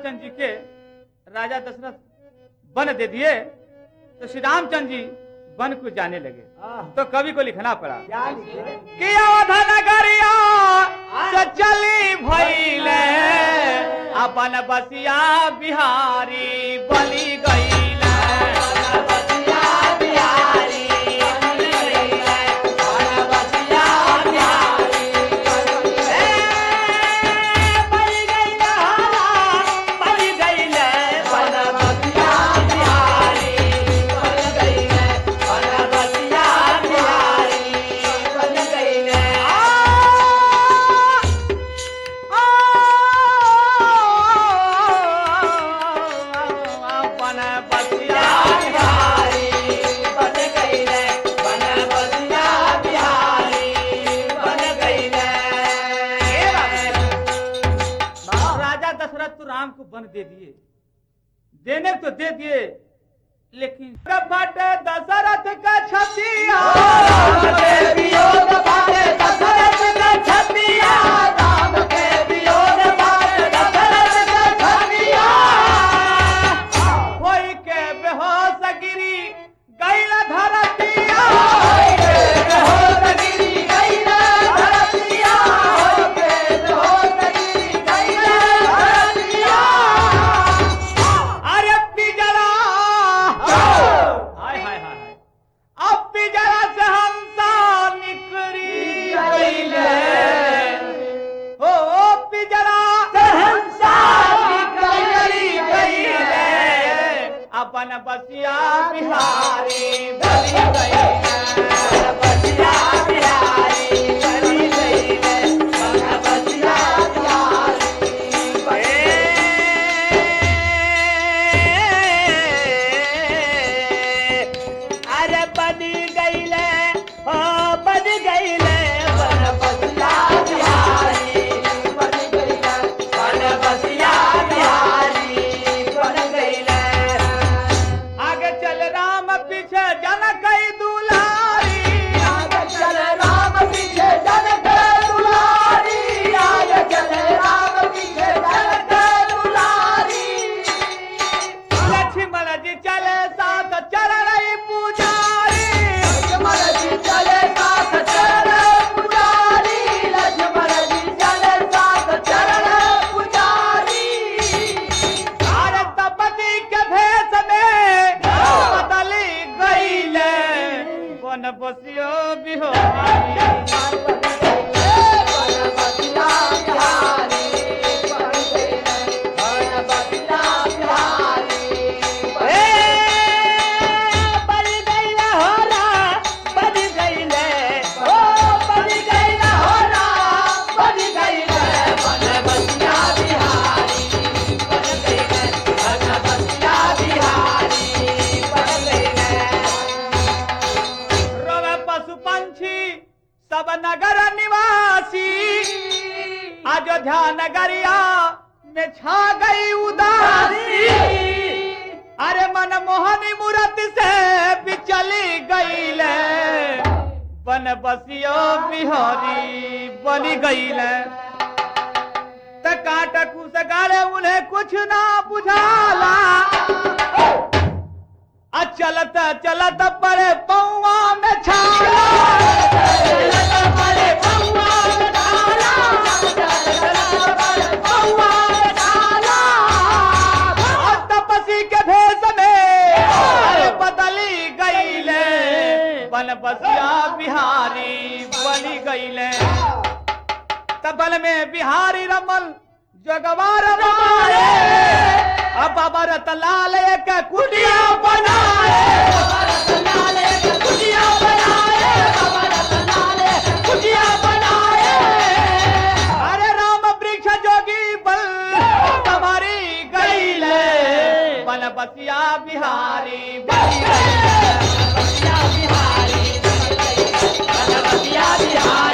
रामचंद्र जी के राजा दशरथ वन दे दिए तो श्री रामचंद्र जी वन को जाने लगे। तो कवि को लिखना पड़ा कि अवध नगरिया से चली भइले अपन बसिया बिहारी बनी गईले। राम को वन दे दिए, देने तो दे दिए, लेकिन बाटे दशरथ का छतिया वियोग बाटे दशरथ का छतिया राम के वियोग बाटे दशरथ का छतिया होई के बेहोश गिरी गइल धरतिया होई के बेहोश गिरी गइल धरतिया होई के बेहोश गिरी गइल धरतिया। अरे पिजरा हाय हाय हाय अब पिजरा से हंसा निकली गइले ओ पिजरा से हंसा निकली गइले अपन बसिया बिहारी बनी गइले बसिया बिहारी बनी गइले अपन बसिया बिहारी अरे बनी गइले ओ बनी गइले बन बसिया बिहारी बनी गइले बन बसिया बिहारी बन गइले। आगे चल राम पीछे जनक दुलारी आगे चल राम पीछे जनक दुलारी आगे चल राम पीछे जनक दुलारी। लक्ष्मण जी चले साथ चरण पुजारी लक्ष्मण जी चले साथ चरण पुजारी लक्ष्मण जी चले साथ चरण पुजारी। अरे तपति के भेष में बदली गईले वन बसियो बिहारी सब नगर निवासी अयोध्या नगरिया में छा गई उदासी। अरे मनमोहनी मूर्ति से बिचली गईले बन बसियो बिहारी बनी गईले। काट कुछ गाले उन्हें कुछ ना बुझाला चलत चलत पड़े पौआ में छाला चलत पड़े पौआ में छाला चलत पड़े पौआ में छाला। तपसी के भेष में बदली गईले बन बसिया बिहारी बनी गईले। तबल में बिहारी रमल जगवार मारे अब बाबा रतनलाल एक कुटिया बनाए बाबा रतनलाल एक कुटिया बनाए बाबा रतनलाल एक कुटिया बनाए। अरे राम वृक्ष जोगी बल तुम्हारी गईले बन बसिया बिहारी बनी गईले बसिया बिहारी बन बसिया बिहारी।